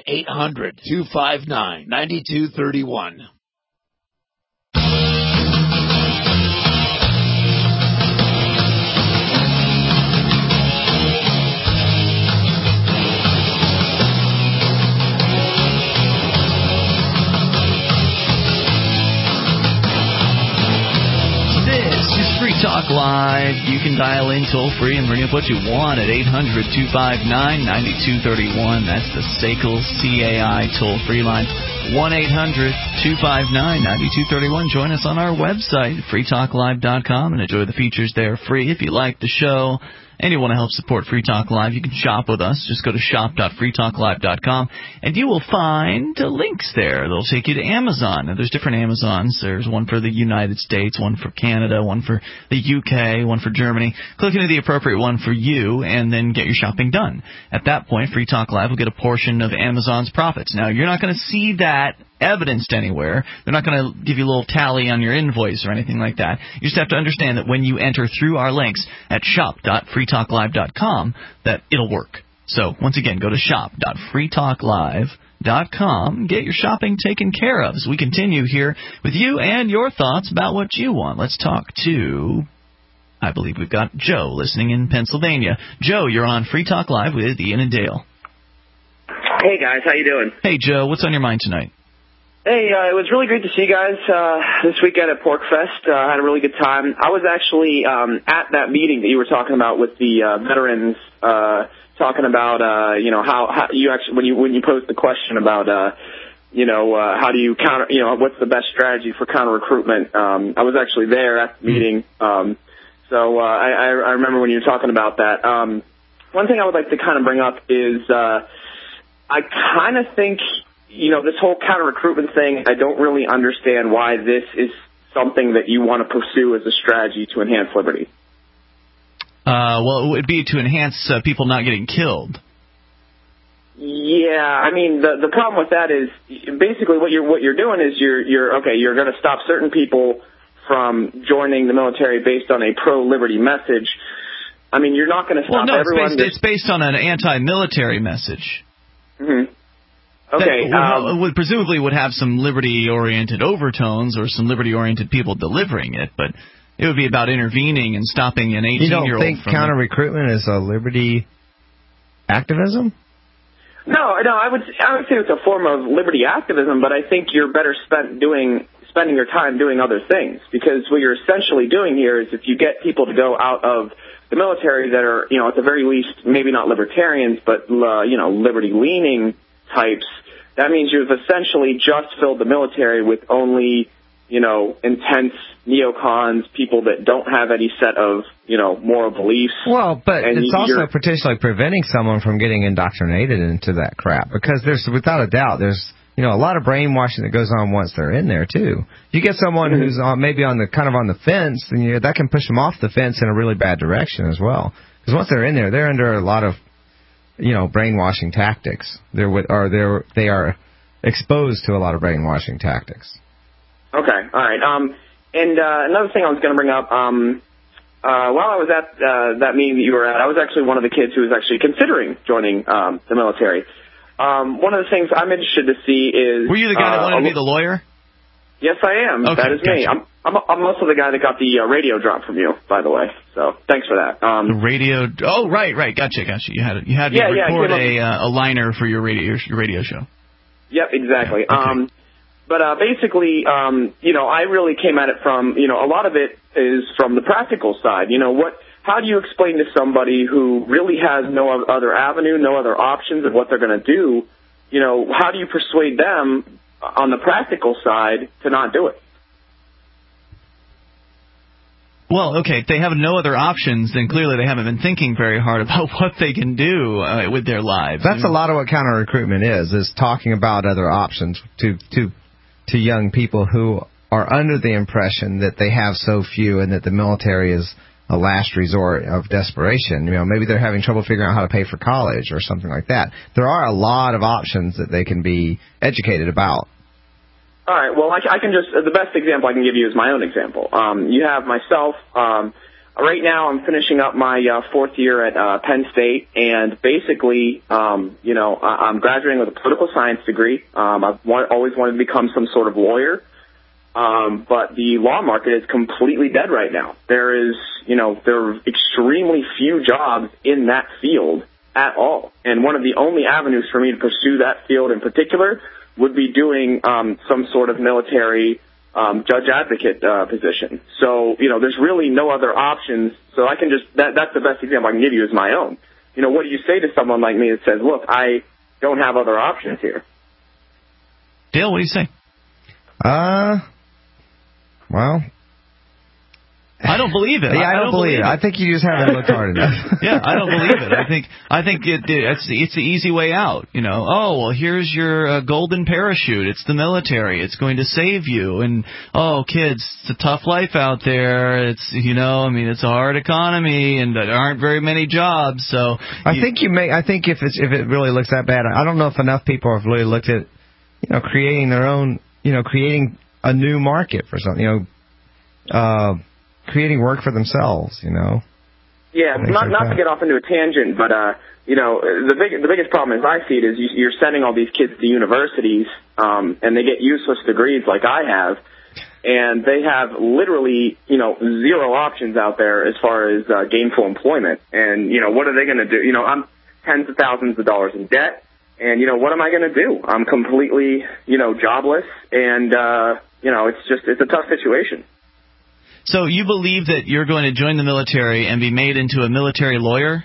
1-800-259-9231. Talk Live. You can dial in toll-free and bring up what you want at 800-259-9231. That's the SACL CAI toll-free line, 1-800-259-9231. Join us on our website, freetalklive.com, and enjoy the features there free. If you like the show and you want to help support Free Talk Live, you can shop with us. Just go to shop.freetalklive.com, and you will find links there. They'll take you to Amazon. And there's different Amazons. There's one for the United States, one for Canada, one for the UK, one for Germany. Click into the appropriate one for you, and then get your shopping done. At that point, Free Talk Live will get a portion of Amazon's profits. Now, you're not going to see that evidenced anywhere. They're not going to give you a little tally on your invoice or anything like that. You just have to understand that when you enter through our links at shop.freetalklive.com, that it'll work. So, once again, go to shop.freetalklive.com. Get your shopping taken care of as we continue here with you and your thoughts about what you want. Let's talk to, I believe we've got Joe listening in Pennsylvania. Joe, you're on Free Talk Live with Ian and Dale. Hey, guys. How you doing? Hey, Joe. What's on your mind tonight? Hey, it was really great to see you guys this weekend at PorcFest. I had a really good time. I was actually at that meeting that you were talking about with the veterans, talking about how you actually when you posed the question about how do you counter, what's the best strategy for counter recruitment. I was actually there at the meeting, so I remember when you were talking about that. One thing I would like to kind of bring up is I kind of think, this whole counter-recruitment thing, I don't really understand why this is something that you want to pursue as a strategy to enhance liberty. Well, it would be to enhance people not getting killed. Yeah, I mean, the problem with that is basically what you're doing is you're going to stop certain people from joining the military based on a pro-liberty message. I mean, you're not going to stop everyone. It's based on an anti-military message. Mm-hmm. Okay. That presumably would have some liberty-oriented overtones or some liberty-oriented people delivering it, but it would be about intervening and stopping an 18-year-old. You don't think counter-recruitment is a liberty activism? No, I would say it's a form of liberty activism, but I think you're better spending your time doing other things, because what you're essentially doing here is if you get people to go out of the military that are, at the very least, maybe not libertarians, but, liberty-leaning types, that means you've essentially just filled the military with only, intense neocons, people that don't have any set of, moral beliefs. Well, but it's also potentially preventing someone from getting indoctrinated into that crap, because there's, without a doubt, there's, a lot of brainwashing that goes on once they're in there too. You get someone who's maybe on the fence, and that can push them off the fence in a really bad direction as well. Because once they're in there, they're under a lot of brainwashing tactics. They are exposed to a lot of brainwashing tactics. Okay, all right. And another thing I was going to bring up, while I was at that meeting that you were at, I was actually one of the kids who was actually considering joining the military. One of the things I'm interested to see is... Were you the guy that wanted to be the lawyer? Yes, I am. Okay, that is me. I'm also the guy that got the radio drop from you, by the way. So thanks for that. The radio... Oh, right. Gotcha. You had me record a liner for your radio show. Yep, exactly. Yeah, okay. But basically, I really came at it from, a lot of it is from the practical side. How do you explain to somebody who really has no other avenue, no other options of what they're going to do? How do you persuade them on the practical side to not do it? Well, okay, if they have no other options, then clearly they haven't been thinking very hard about what they can do with their lives. That's a lot of what counter-recruitment is talking about other options to young people who are under the impression that they have so few and that the military is a last resort of desperation. Maybe they're having trouble figuring out how to pay for college or something like that. There are a lot of options that they can be educated about. All right. Well, I can just the best example I can give you is my own example. You have myself. Right now, I'm finishing up my fourth year at Penn State, and basically, I'm graduating with a political science degree. I've always wanted to become some sort of lawyer, but the law market is completely dead right now. There are extremely few jobs in that field at all, and one of the only avenues for me to pursue that field in particular would be doing some sort of military judge advocate position. So, there's really no other options. So I can that's the best example I can give you is my own. What do you say to someone like me that says, look, I don't have other options here? Dale, what do you say? Well... I don't believe it. Yeah, I don't believe it. I think you just haven't looked hard enough. Yeah, I don't believe it. I think it's the easy way out. Oh, well, here's your golden parachute. It's the military. It's going to save you. And kids, it's a tough life out there. It's it's a hard economy, and there aren't very many jobs. So I think if it really looks that bad, I don't know if enough people have really looked at creating their own, creating a new market for something. Creating work for themselves, Yeah, not to get off into a tangent, but the biggest problem as I see it is you're sending all these kids to universities, and they get useless degrees like I have, and they have literally zero options out there as far as gainful employment. And what are they going to do? I'm tens of thousands of dollars in debt, and what am I going to do? I'm completely jobless, and it's a tough situation. So you believe that you're going to join the military and be made into a military lawyer?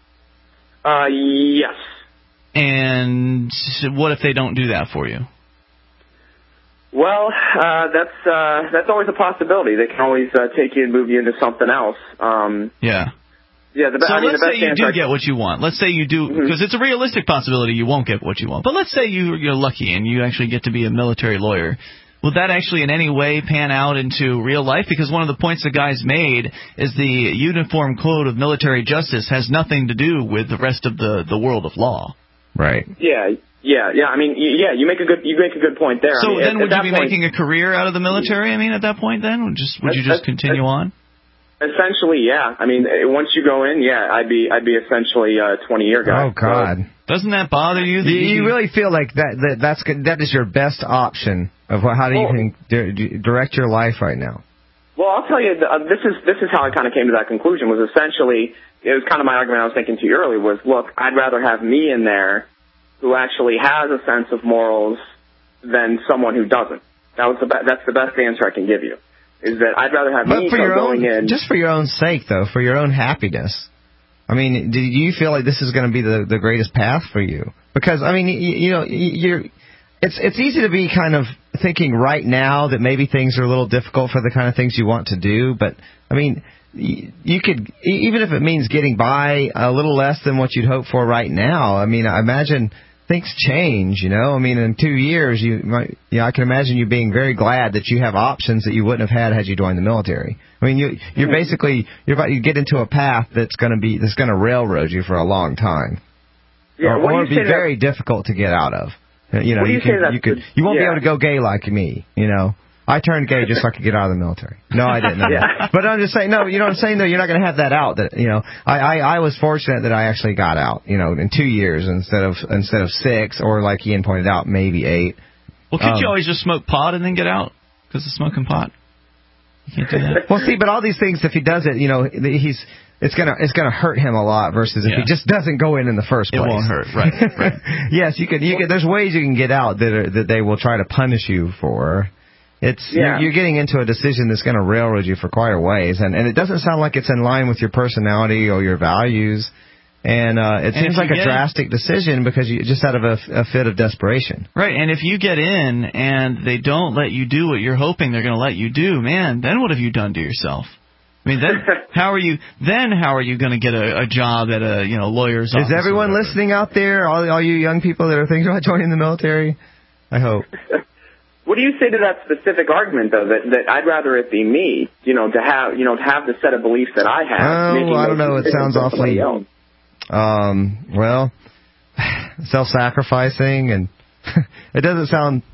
Yes. And what if they don't do that for you? Well, that's always a possibility. They can always take you and move you into something else. Yeah. Yeah. Let's say you do get what you want. Let's say you do, because it's a realistic possibility you won't get what you want. But let's say you're lucky and you actually get to be a military lawyer. Will that actually in any way pan out into real life? Because one of the points the guys made is the Uniform Code of Military Justice has nothing to do with the rest of the world of law. Right. Yeah. I mean, you make a good point there. So then would you be making a career out of the military? At that point then? Would you just continue on? Essentially, yeah. Once you go in, yeah, I'd be essentially a 20-year guy. Oh God. So, doesn't that bother you? You really feel like that is your best option of how you can direct your life right now? Well, I'll tell you, this is how I kind of came to that conclusion. Was essentially it was kind of my argument I was thinking to you earlier. Was look, I'd rather have me in there who actually has a sense of morals than someone who doesn't. That's the best answer I can give you. Is that I'd rather have me going in just for your own sake, though, for your own happiness. Do you feel like this is going to be the greatest path for you? Because it's easy to be kind of thinking right now that maybe things are a little difficult for the kind of things you want to do. But you could, even if it means getting by a little less than what you'd hope for right now. I imagine things change, in 2 years, I can imagine you being very glad that you have options that you wouldn't have had you joined the military. You're basically, you get into a path that's going to railroad you for a long time. Yeah, or it'd be very difficult to get out of. You won't be able to go gay like me, I turned gay just so I could get out of the military. No, I didn't. Yeah. But I'm just saying, no, you know what I'm saying? Though you're not going to have that out. That I was fortunate that I actually got out. In 2 years instead of 6, or like Ian pointed out, maybe 8. Well, can't you always just smoke pot and then get out? Because of smoking pot. You can't do that. Well, see, but all these things, if he does it, it's gonna hurt him a lot versus if he just doesn't go in the first place. It won't hurt, right? Yes, you can. There's ways you can get out that they will try to punish you for. You're getting into a decision that's going to railroad you for quite a ways, and it doesn't sound like it's in line with your personality or your values, and it seems like a drastic decision because you just out of a fit of desperation. Right, and if you get in and they don't let you do what you're hoping they're going to let you do, man, then what have you done to yourself? I mean, then how are you going to get a job at a lawyer's office? Is everyone listening out there? All you young people that are thinking about joining the military? I hope. What do you say to that specific argument, though, that I'd rather it be me, to have the set of beliefs that I have? Oh, I don't know. It sounds awfully, self-sacrificing, and it doesn't sound.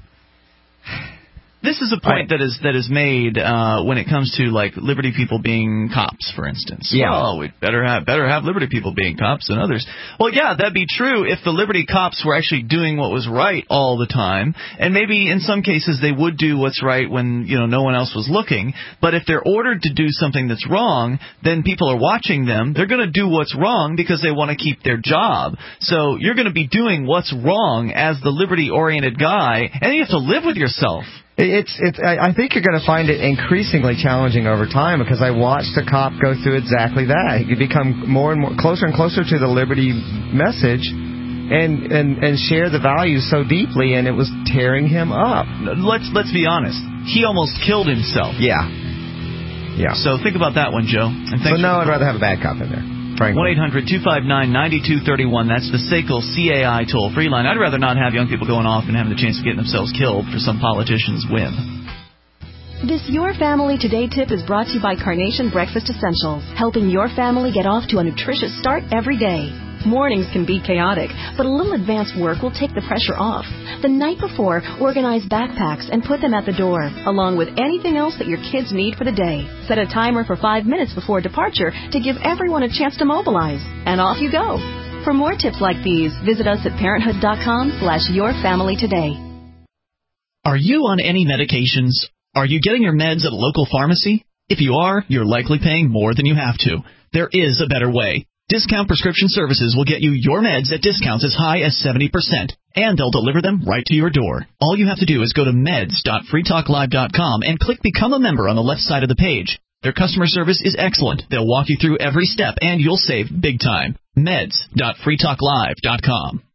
This is a point that is made when it comes to like Liberty people being cops, for instance. Yeah. Well, we'd better have Liberty people being cops than others. Well, yeah, that'd be true if the Liberty cops were actually doing what was right all the time, and maybe in some cases they would do what's right when no one else was looking. But if they're ordered to do something that's wrong, then people are watching them. They're going to do what's wrong because they want to keep their job. So you're going to be doing what's wrong as the Liberty-oriented guy, and you have to live with yourself. I think you're going to find it increasingly challenging over time because I watched a cop go through exactly that. He could become more and more closer and closer to the Liberty message and share the values so deeply, and it was tearing him up. Let's be honest. He almost killed himself. Yeah. So think about that one, Joe. And thanks. I'd rather have a bad cop in there. 1-800-259-9231. That's the SACL CAI toll-free line. I'd rather not have young people going off and having the chance of getting themselves killed for some politician's whim. This Your Family Today tip is brought to you by Carnation Breakfast Essentials, helping your family get off to a nutritious start every day. Mornings can be chaotic, but a little advanced work will take the pressure off. The night before, organize backpacks and put them at the door, along with anything else that your kids need for the day. Set a timer for 5 minutes before departure to give everyone a chance to mobilize. And off you go. For more tips like these, visit us at parenthood.com/yourfamilytoday. Are you on any medications? Are you getting your meds at a local pharmacy? If you are, you're likely paying more than you have to. There is a better way. Discount Prescription Services will get you your meds at discounts as high as 70%, and they'll deliver them right to your door. All you have to do is go to meds.freetalklive.com and click Become a Member on the left side of the page. Their customer service is excellent. They'll walk you through every step, and you'll save big time. Meds.freetalklive.com.